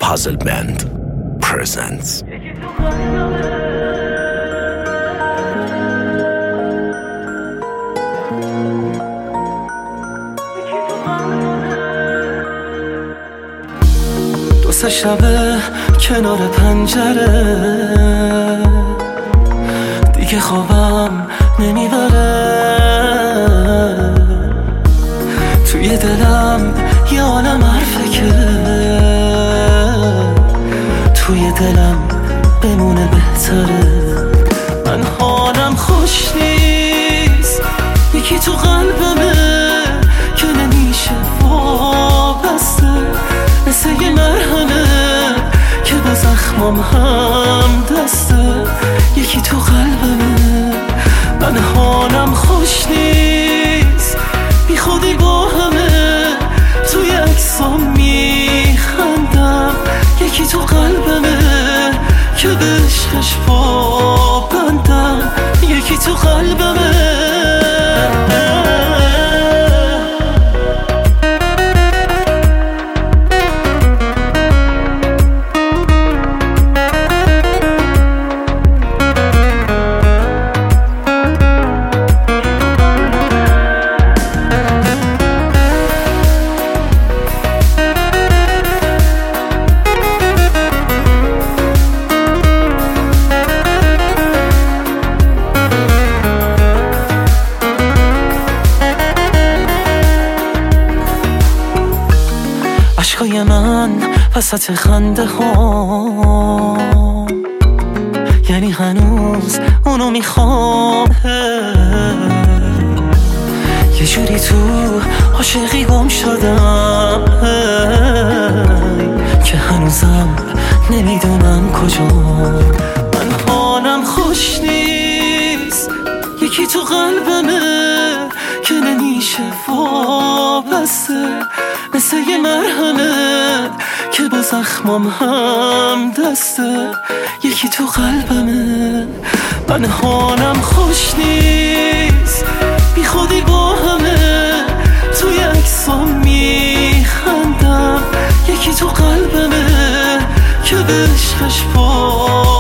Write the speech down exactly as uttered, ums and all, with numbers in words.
Puzzle Band presents. دو سه شبه کنار پنجره دیگه خوابم نمیبره، توی دلم یه عالم حرفه که توی دلم بمونه بهتره. من حالم خوش نیست، یکی تو قلبمه که نمیشه وابسته، مثل یه مرهمه که با زخمام هم دسته. یکی تو قلبمه، من حالم خوش نیست، بی خودی با همه توی عکسام میخندم. یکی تو قلبمه که به عشقش پابندم. یکی تو قلبمه. عشقای من وسط خنده ها، یعنی هنوز اونو میخوام. یه جوری تو عاشقی گم شدم که هنوزم نمیدونم کجا. من حالم خوش نیست، یکی تو قلبمه که نمیشه وابسته، مثل یه مرهمه که با زخمام هم دسته. یکی تو قلبمه، من حالم خوش نیست، بی خودی با همه توی عکسام میخندم. یکی تو قلبمه که به عشقش پا